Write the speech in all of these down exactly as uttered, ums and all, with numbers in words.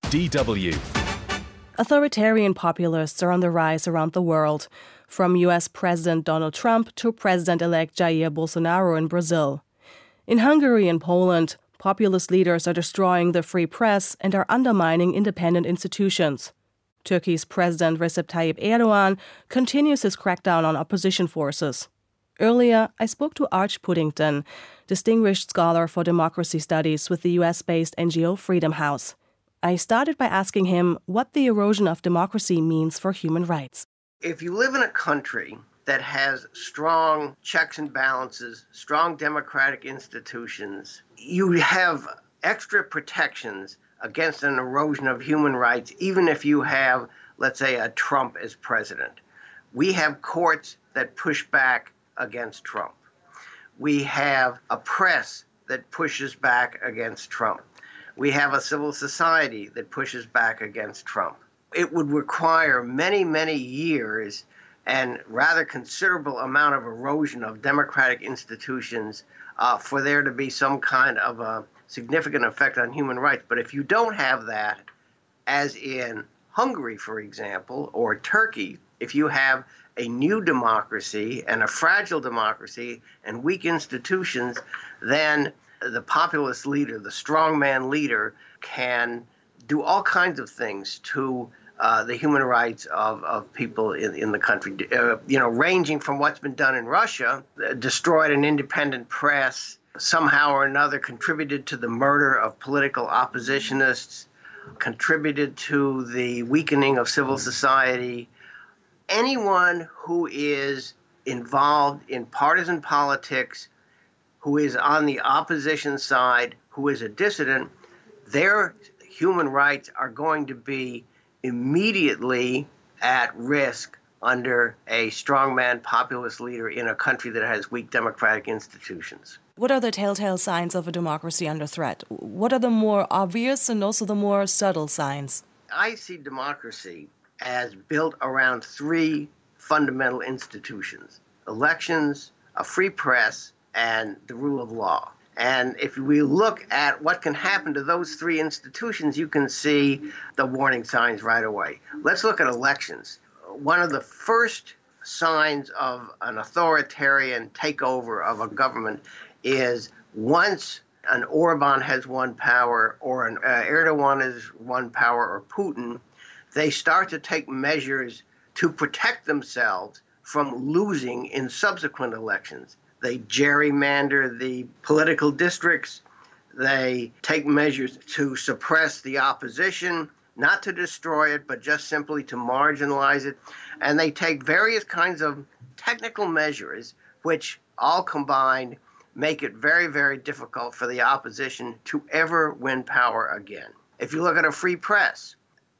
D W. Authoritarian populists are on the rise around the world, from U S President Donald Trump to President-elect Jair Bolsonaro in Brazil. In Hungary and Poland, populist leaders are destroying the free press and are undermining independent institutions. Turkey's President Recep Tayyip Erdogan continues his crackdown on opposition forces. Earlier, I spoke to Arch Puddington, distinguished scholar for democracy studies with the U S-based N G O Freedom House. I started by asking him what the erosion of democracy means for human rights. If you live in a country that has strong checks and balances, strong democratic institutions, you have extra protections against an erosion of human rights, even if you have, let's say, a Trump as president. We have courts that push back against Trump. We have a press that pushes back against Trump. We have a civil society that pushes back against Trump. It would require many, many years and rather considerable amount of erosion of democratic institutions uh, for there to be some kind of a significant effect on human rights. But if you don't have that, as in Hungary, for example, or Turkey, if you have a new democracy and a fragile democracy and weak institutions, then the populist leader, the strongman leader, can do all kinds of things to uh, the human rights of, of people in, in the country, uh, you know, ranging from what's been done in Russia, uh, destroyed an independent press, somehow or another contributed to the murder of political oppositionists, contributed to the weakening of civil society. Anyone who is involved in partisan politics, who is on the opposition side, who is a dissident, their human rights are going to be immediately at risk under a strongman populist leader in a country that has weak democratic institutions. What are the telltale signs of a democracy under threat? What are the more obvious and also the more subtle signs? I see democracy as built around three fundamental institutions: elections, a free press, and the rule of law. And if we look at what can happen to those three institutions, you can see the warning signs right away. Let's look at elections. One of the first signs of an authoritarian takeover of a government is once an Orban has won power, or an uh, Erdogan has won power, or Putin, they start to take measures to protect themselves from losing in subsequent elections. They gerrymander the political districts. They take measures to suppress the opposition, not to destroy it, but just simply to marginalize it. And they take various kinds of technical measures, which all combined make it very, very difficult for the opposition to ever win power again. If you look at a free press,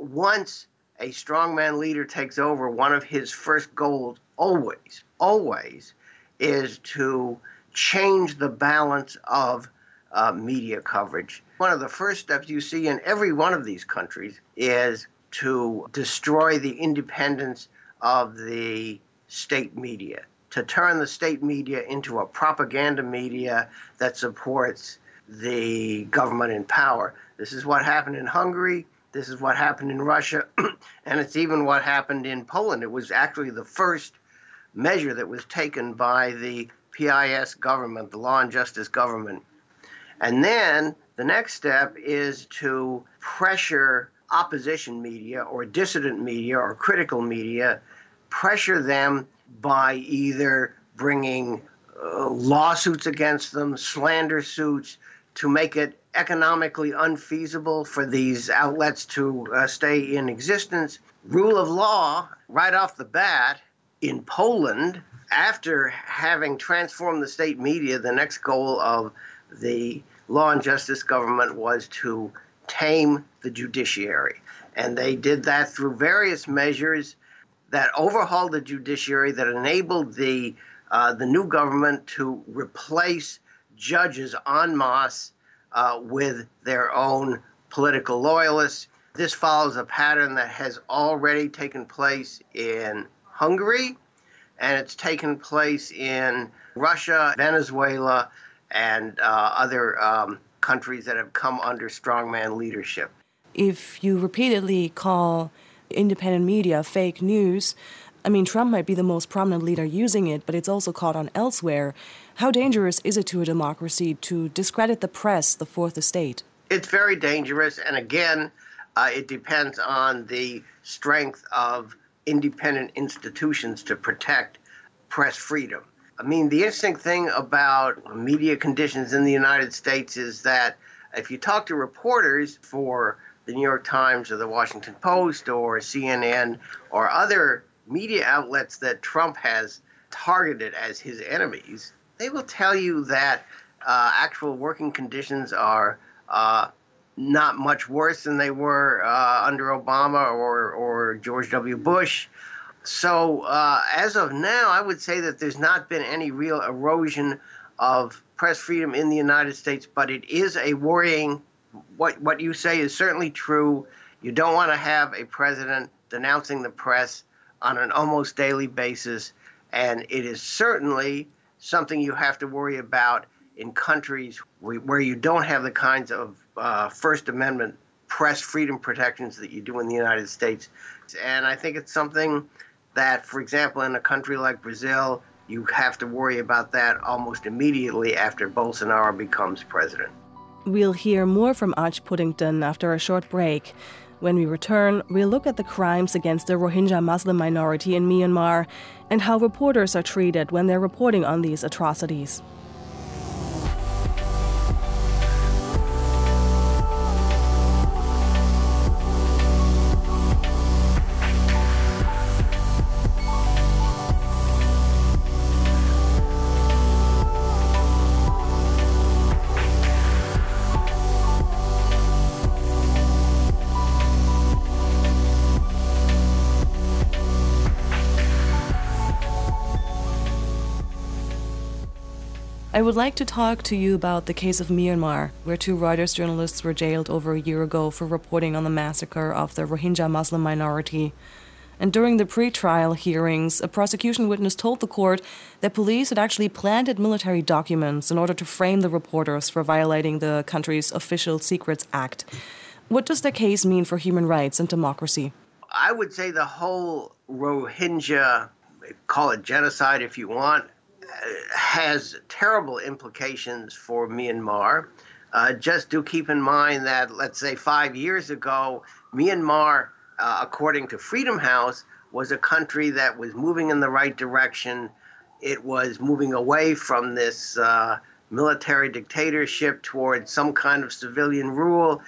once a strongman leader takes over, one of his first goals always, always is to change the balance of uh, media coverage. One of the first steps you see in every one of these countries is to destroy the independence of the state media, to turn the state media into a propaganda media that supports the government in power. This is what happened in Hungary. This is what happened in Russia. And it's even what happened in Poland. It was actually the first measure that was taken by the P I S government, the Law and Justice government. And then the next step is to pressure opposition media or dissident media or critical media, pressure them by either bringing uh, lawsuits against them, slander suits, to make it economically unfeasible for these outlets to uh, stay in existence. Rule of law, right off the bat, in Poland, after having transformed the state media, the next goal of the Law and Justice government was to tame the judiciary. And they did that through various measures that overhauled the judiciary, that enabled the uh, the new government to replace judges en masse uh, with their own political loyalists. This follows a pattern that has already taken place in Hungary, and it's taken place in Russia, Venezuela, and uh, other um, countries that have come under strongman leadership. if you repeatedly call independent media fake news, I mean, Trump might be the most prominent leader using it, but it's also caught on elsewhere. How dangerous is it to a democracy to discredit the press, the fourth estate? It's very dangerous. And again, uh, it depends on the strength of independent institutions to protect press freedom. I mean, the interesting thing about media conditions in the United States is that if you talk to reporters for the New York Times or the Washington Post or C N N or other media outlets that Trump has targeted as his enemies, they will tell you that uh, actual working conditions are uh, not much worse than they were uh, under Obama or, or George W. Bush. So uh, as of now, I would say that there's not been any real erosion of press freedom in the United States, but it is a worrying, what, what you say is certainly true. You don't want to have a president denouncing the press on an almost daily basis, and it is certainly something you have to worry about in countries where you don't have the kinds of uh, First Amendment press freedom protections that you do in the United States. And I think it's something that, for example, in a country like Brazil, you have to worry about that almost immediately after Bolsonaro becomes president. We'll hear more from Arch Puddington after a short break. When we return, we'll look at the crimes against the Rohingya Muslim minority in Myanmar and how reporters are treated when they're reporting on these atrocities. I would like to talk to you about the case of Myanmar, where two Reuters journalists were jailed over a year ago for reporting on the massacre of the Rohingya Muslim minority. And during the pre-trial hearings, a prosecution witness told the court that police had actually planted military documents in order to frame the reporters for violating the country's Official Secrets Act. What does the case mean for human rights and democracy? I would say the whole Rohingya, call it genocide if you want, has terrible implications for Myanmar. Uh, just do keep in mind that, let's say, five years ago, Myanmar, uh, according to Freedom House, was a country that was moving in the right direction. It was moving away from this uh, military dictatorship towards some kind of civilian rule.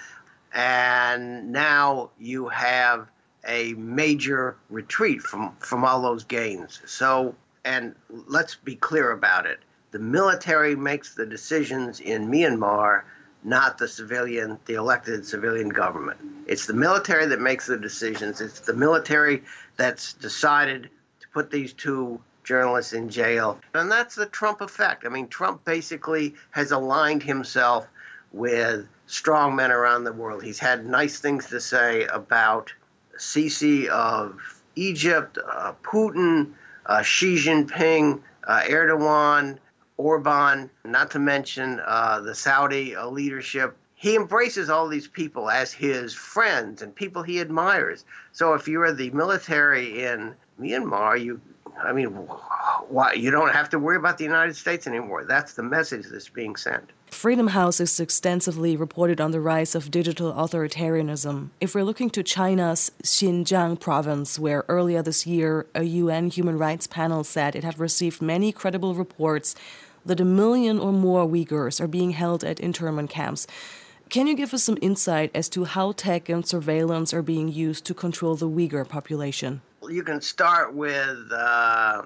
And now you have a major retreat from, from all those gains. So, and let's be clear about it. The military makes the decisions in Myanmar, not the civilian, the elected civilian government. It's the military that makes the decisions. It's the military that's decided to put these two journalists in jail. And that's the Trump effect. I mean, Trump basically has aligned himself with strong men around the world. He's had nice things to say about Sisi of Egypt, uh, Putin, Uh, Xi Jinping, uh, Erdogan, Orban, not to mention uh, the Saudi uh, leadership. He embraces all these people as his friends and people he admires. So if you're the military in Myanmar, you, I mean, why, you don't have to worry about the United States anymore. That's the message that's being sent. Freedom House has extensively reported on the rise of digital authoritarianism. If we're looking to China's Xinjiang province, where earlier this year a U N human rights panel said it had received many credible reports that a million or more Uyghurs are being held at internment camps. Can you give us some insight as to how tech and surveillance are being used to control the Uyghur population? You can start with uh,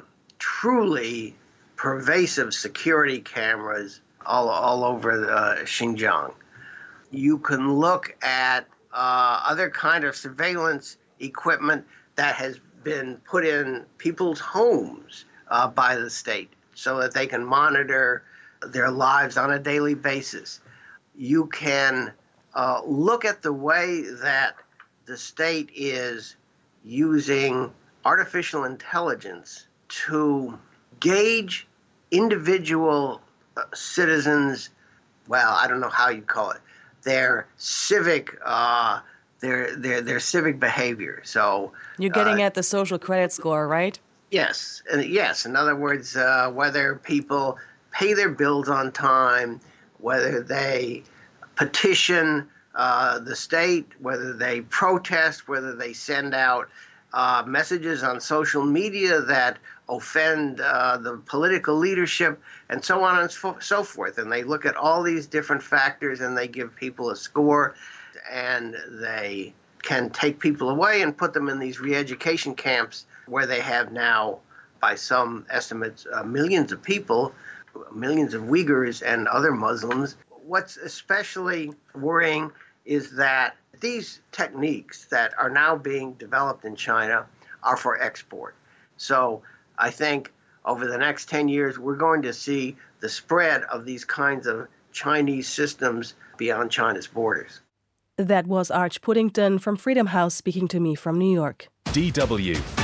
truly pervasive security cameras all, all over uh, Xinjiang. You can look at uh, other kind of surveillance equipment that has been put in people's homes uh, by the state so that they can monitor their lives on a daily basis. You can uh, look at the way that the state is using artificial intelligence to gauge individual uh, citizens, well, I don't know how you call it, their civic, uh, their their their civic behavior. So you're getting uh, at the social credit score, right? Yes, and yes. In other words, uh, whether people pay their bills on time, whether they petition uh, the state, whether they protest, whether they send out uh, messages on social media that offend uh, the political leadership, and so on and so forth. And they look at all these different factors and they give people a score, and they can take people away and put them in these re-education camps where they have now, by some estimates, uh, millions of people, millions of Uyghurs and other Muslims. What's especially worrying is that these techniques that are now being developed in China are for export. So I think over the next ten years, we're going to see the spread of these kinds of Chinese systems beyond China's borders. That was Arch Puddington from Freedom House speaking to me from New York. D W